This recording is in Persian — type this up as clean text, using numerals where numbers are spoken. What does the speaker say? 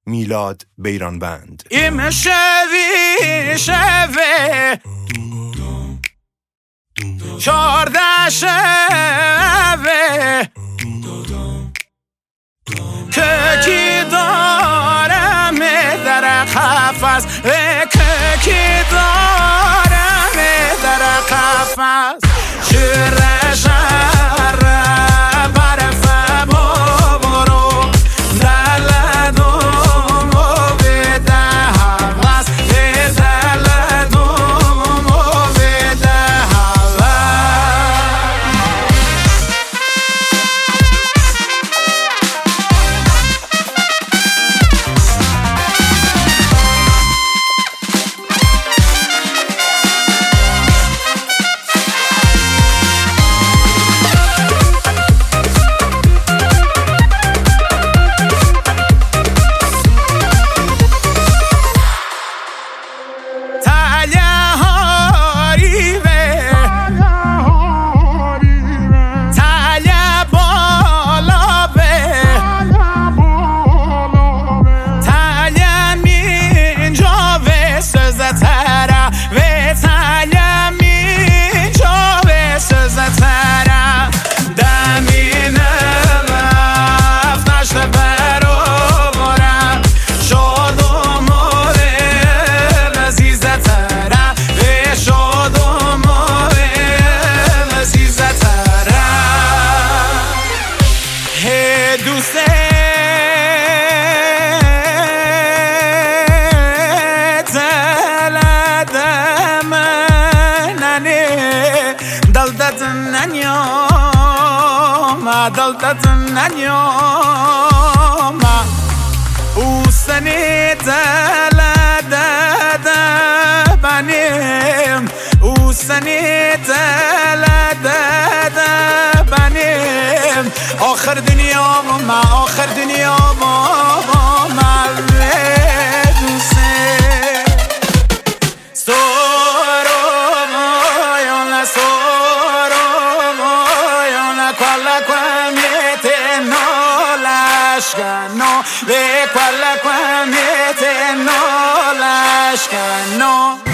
میلاد بیرانبند. ایم شوی شوه 14 شوه که کی دارم در قفس که کی دارم در قفس شیر شهر برف بابرو دلدوم و بده حوث دلدوم و بده دلتتن ننیوما او سنی تلده بنیم او سنی تلده بنیم آخر دنیا ما آخر دنیا ما no ve quella qua mi te no lascia no